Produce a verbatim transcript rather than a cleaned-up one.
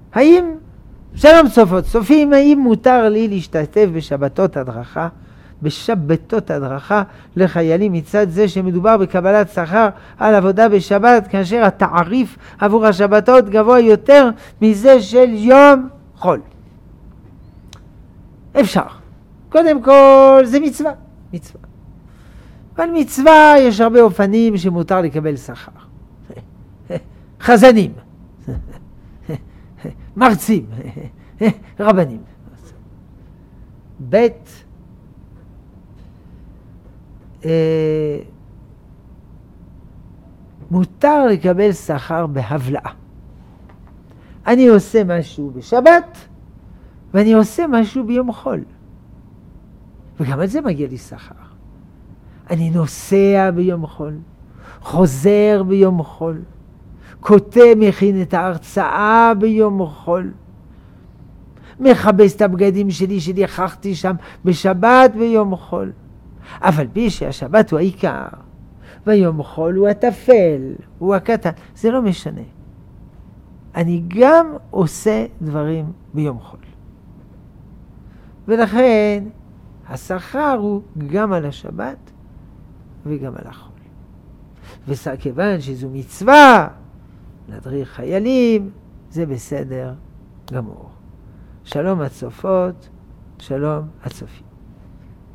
האם, שלום צופות, צופים, האם מותר לי להשתתף בשבתות הדרכה, בשבתות הדרכה לחיילים מצד זה שמדובר בקבלת שכר על עבודה בשבת, כאשר התעריף עבור השבתות גבוה יותר מזה של יום חול? אפשר. קודם כל זה מצווה, מצווה. אבל מצווה יש הרבה אופנים שמותר לקבל שכר. חזנים, מרצים, רבנים. בית, אה, מותר לקבל שכר בהבלעה. אני עושה משהו בשבת, ואני עושה משהו ביום חול. וגם על זה מגיע לי שכר. אני נוסע ביום חול, חוזר ביום חול, כותב, מכין את ההרצאה ביום חול, מחבש את הבגדים שלי שליחכתי שם בשבת ביום חול. אבל בי שהשבת הוא העיקר, ויום חול הוא התפל, הוא הקטן, זה לא משנה. אני גם עושה דברים ביום חול. ולכן השכר הוא גם על השבת וגם על החול. וכיוון שזו מצווה להדריך חיילים, זה בסדר גמור. שלום הצופות, שלום הצופים.